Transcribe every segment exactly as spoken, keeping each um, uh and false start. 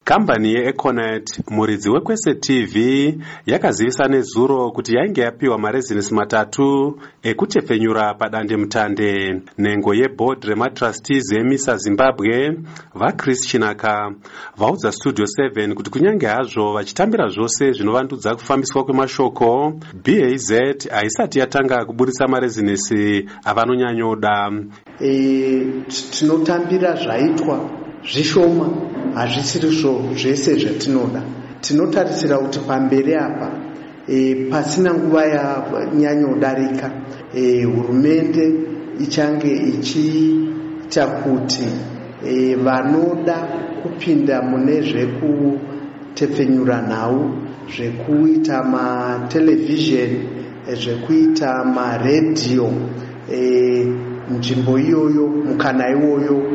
Kambani yeEconet, muridzi wekwese T V, yakazivisa nezuro kuti yainge yapiwa marezinesi matatu ekutepfenyura padande mutande. Nengo yeboard rematrustees emisa Zimbabwe, vaChris Chinaka, vaudza Studio seven kuti kunyange hazvo vachitambira zvose zvinovandudza kufambiswa kwemashoko, B A Z haisati yatanga kuburitsa marezinesi avanonyanyoda. E, tinotambira zvaitwa zvishoma, hazvisiri zvese zvatinoda. Tinotarisira kuti pamberi apa e, pasina nguva yanyanyodarika e, hurumende ichange ichiita kuti e, vanoda kupinda mune zvekutepfenyura nhau, zvekuita matelevision, zvekuita maredhiyo, e, nzvimbo iyoyo, mukana iwoyo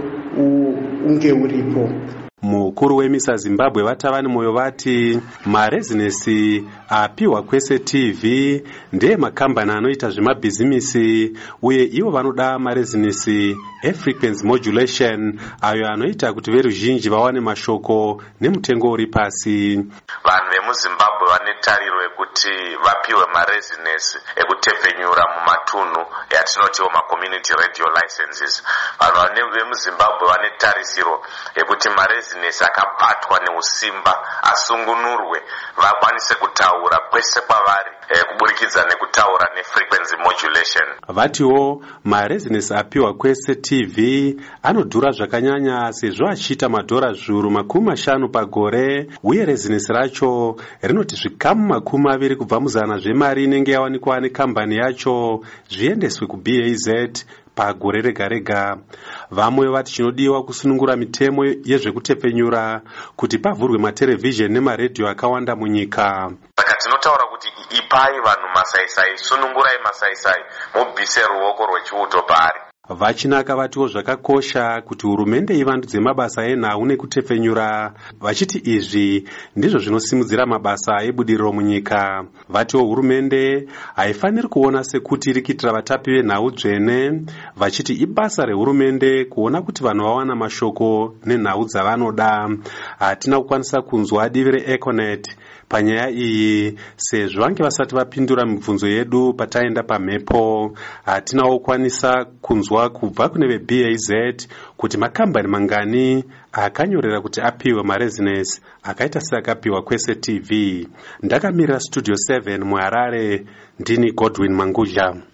unge uripo. Mukuru wemisa Zimbabwe vatavani moyo vati marezinesi apiwa kwese T V ndeye makambani anoita zvemabhizimisi, uye ivo vanoda marezinesi efrequency modulation, ayo anoita kuti veruzhinji vawane mashoko nemutengo uri pasi. Vanhu vemuZimbabwe vane tariro yekuti vapiwe marezinesi ekutepfenyura mumatunhu yatinotiwo macommunity radio licenses. Vanhu vemuZimbabwe vane tarisiro yekuti marezinesi akabatwa neusimba asungunurwe vakwanise kutaura kwese kwavari e, kuburikidza nekutaura nefrequency modulation. Vatiwo marezinesi apiwa kwese T V anodhura zvakanyanya sezvo achiita madhora zviuru makumi mashanu pagore, uye rezinesi racho rinoti zvikamu makumi aviri kubva muzana zvemari inenge yawanikwa nekambani yacho zviendeswe ku B A Z pagore rega rega. Vamwe vati chinodiwa kusunungura mitemo yezvekutepfenyura kuti pavhurwe matelevhizheni nemaredhiyo akawanda munyika. Saka tinotaura kuti ipai vanhu masaisai, sunungurai masaisai, mubvise ruoko rwechiuto paari. Vachinaka vatiwo zvakakosha kuti hurumende ivandudze mabasa enhau nekutepfenyura, vachiti izvi ndizvo zvinosimudzira mabasa ebudiriro munyika. Vatiwo hurumende haifaniri kuona sekuti iri kuitira vatapi venhau dzvene, vachiti ibasa rehurumende kuona kuti vanhu vawana mashoko nenhau dzavanoda. Hatina kukwanisa kunzwa divi reEconet panyaya iyi sezvo vange vasati vapindura mibvunzo yedu pataenda pamhepo. Hatinawo kukwanisa kunzwa kubva kune ve B A Z kuti makambani mangani akanyorera kuti apiwe marezinesi akaita seakapiwa kwese T V. Ndakamirira Studio seven muHarare, ndini Godwin Mangudya.